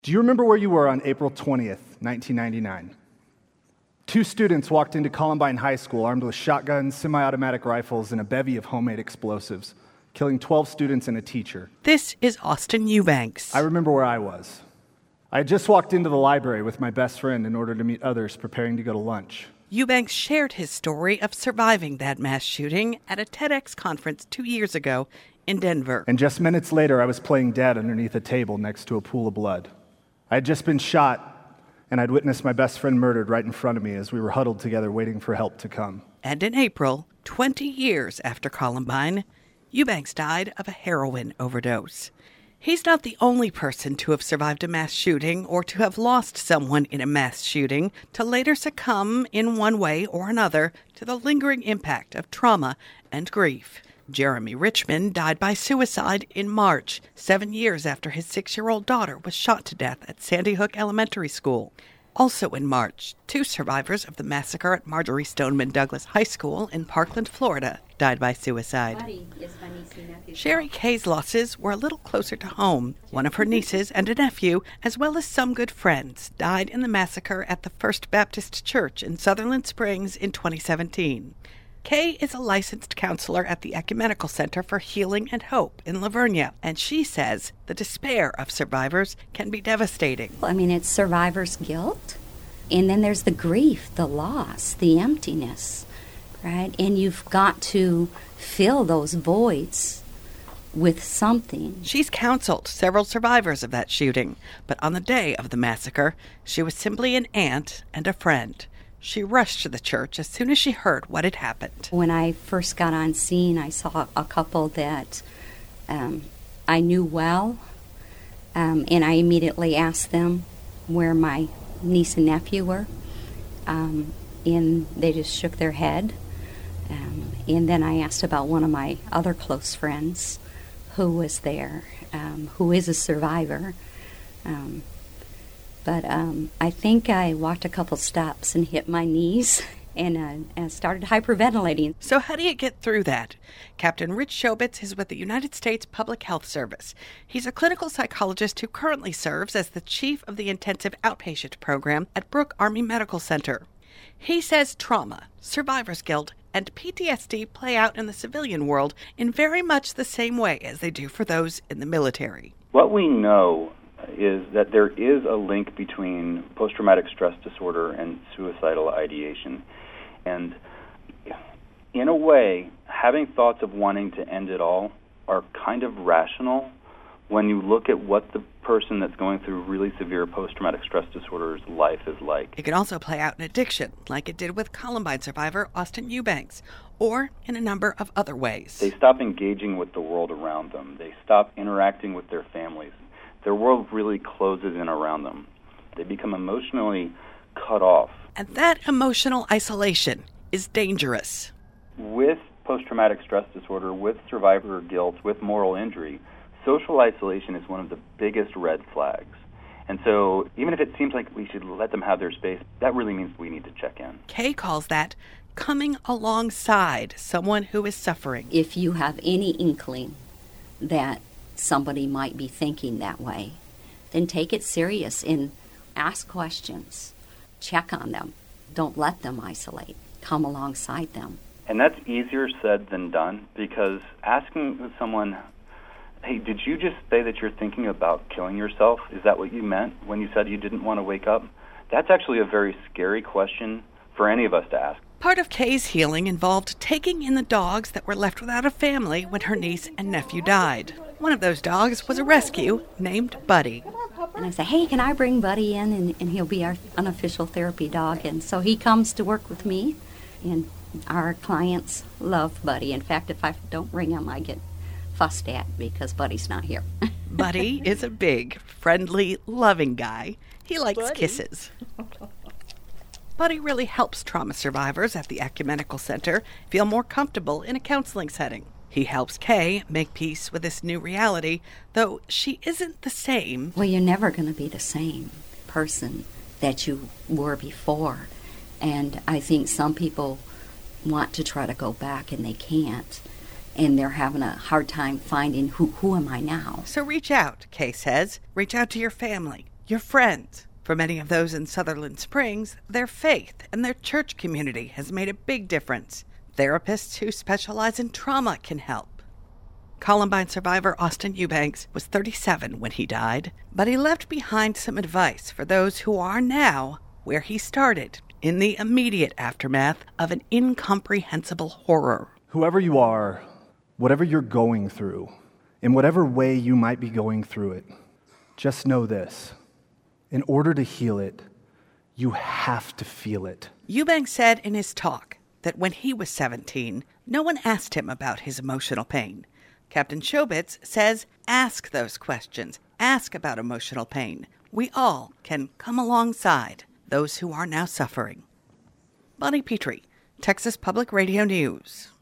Do you remember where you were on April 20th, 1999? Two students walked into Columbine High School armed with shotguns, semi-automatic rifles, and a bevy of homemade explosives, killing 12 students and a teacher. This is Austin Eubanks. I remember where I was. I had just walked into the library with my best friend in order to meet others preparing to go to lunch. Eubanks shared his story of surviving that mass shooting at a TEDx conference 2 years ago in Denver. And just minutes later, I was playing dead underneath a table next to a pool of blood. I had just been shot, and I'd witnessed my best friend murdered right in front of me as we were huddled together waiting for help to come. And in April, 20 years after Columbine, Eubanks died of a heroin overdose. He's not the only person to have survived a mass shooting or to have lost someone in a mass shooting to later succumb in one way or another to the lingering impact of trauma and grief. Jeremy Richmond died by suicide in March, 7 years after his 6-year-old daughter was shot to death at Sandy Hook Elementary School. Also in March, 2 survivors of the massacre at Marjorie Stoneman Douglas High School in Parkland, Florida, died by suicide. Sherry Kay's losses were a little closer to home. One of her nieces and a nephew, as well as some good friends, died in the massacre at the First Baptist Church in Sutherland Springs in 2017. Kay is a licensed counselor at the Ecumenical Center for Healing and Hope in Lavernia, and she says the despair of survivors can be devastating. I mean, it's survivor's guilt, and then there's the grief, the loss, the emptiness, right? And you've got to fill those voids with something. She's counseled several survivors of that shooting, but on the day of the massacre, she was simply an aunt and a friend. She rushed to the church as soon as she heard what had happened. When I first got on scene, I saw a couple that I knew well, and I immediately asked them where my niece and nephew were, and they just shook their head. And then I asked about one of my other close friends who was there, who is a survivor. But I think I walked a couple steps and hit my knees and started hyperventilating. So how do you get through that? Captain Rich Shobitz is with the United States Public Health Service. He's a clinical psychologist who currently serves as the chief of the intensive outpatient program at Brooke Army Medical Center. He says trauma, survivor's guilt, and PTSD play out in the civilian world in very much the same way as they do for those in the military. What we know is that there is a link between post-traumatic stress disorder and suicidal ideation. And in a way, having thoughts of wanting to end it all are kind of rational when you look at what the person that's going through really severe post-traumatic stress disorder's life is like. It can also play out in addiction, like it did with Columbine survivor Austin Eubanks, or in a number of other ways. They stop engaging with the world around them. They stop interacting with their families. Their world really closes in around them. They become emotionally cut off. And that emotional isolation is dangerous. With post-traumatic stress disorder, with survivor guilt, with moral injury, social isolation is one of the biggest red flags. And so even if it seems like we should let them have their space, that really means we need to check in. Kay calls that coming alongside someone who is suffering. If you have any inkling that somebody might be thinking that way, then take it serious and ask questions. Check on them. Don't let them isolate. Come alongside them. And that's easier said than done, because asking someone, hey, did you just say that you're thinking about killing yourself? Is that what you meant when you said you didn't want to wake up? That's actually a very scary question for any of us to ask. Part of Kay's healing involved taking in the dogs that were left without a family when her niece and nephew died. One of those dogs was a rescue named Buddy. And I say, hey, can I bring Buddy in? And he'll be our unofficial therapy dog. And so he comes to work with me, and our clients love Buddy. In fact, if I don't bring him, I get fussed at because Buddy's not here. Buddy is a big, friendly, loving guy. He likes kisses. Buddy really helps trauma survivors at the Ecumenical Center feel more comfortable in a counseling setting. He helps Kay make peace with this new reality, though she isn't the same. Well, you're never going to be the same person that you were before. And I think some people want to try to go back and they can't. And they're having a hard time finding who am I now? So reach out, Kay says. Reach out to your family, your friends. For many of those in Sutherland Springs, their faith and their church community has made a big difference. Therapists who specialize in trauma can help. Columbine survivor Austin Eubanks was 37 when he died, but he left behind some advice for those who are now where he started, in the immediate aftermath of an incomprehensible horror. Whoever you are, whatever you're going through, in whatever way you might be going through it, just know this. In order to heal it, you have to feel it. Eubanks said in his talk that when he was 17, no one asked him about his emotional pain. Captain Shobitz says, ask those questions. Ask about emotional pain. We all can come alongside those who are now suffering. Bonnie Petrie, Texas Public Radio News.